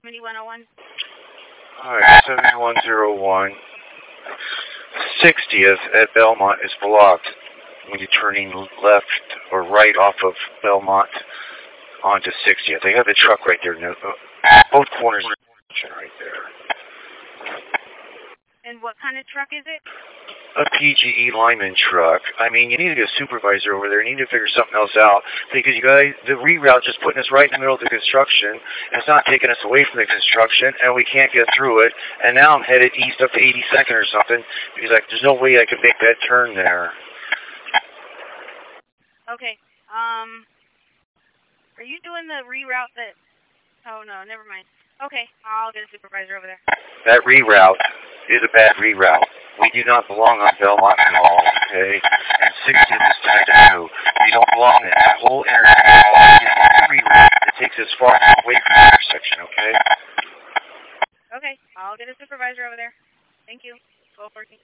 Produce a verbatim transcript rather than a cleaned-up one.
seventy-one oh one. Alright, seventy-one oh one. sixtieth at Belmont is blocked when you're turning left or right off of Belmont onto sixtieth. They have the truck right there. Both corners right there. And what kind of truck is it? A P G E lineman truck. I mean, you need to get a supervisor over there. You need to figure something else out. Because you guys, the reroute just putting us right in the middle of the construction. And it's not taking us away from the construction, and we can't get through it. And now I'm headed east up to eighty-second or something, because like, there's no way I could make that turn there. Okay. Um, are you doing the reroute that... Oh, no, never mind. Okay, I'll get a supervisor over there. That reroute is a bad reroute. We do not belong on Belmont at all, okay? And sixtieth is tied to new. We don't belong in that whole intersection. It's a reroute that takes us far away from the intersection, okay? Okay, I'll get a supervisor over there. Thank you. twelve fourteen.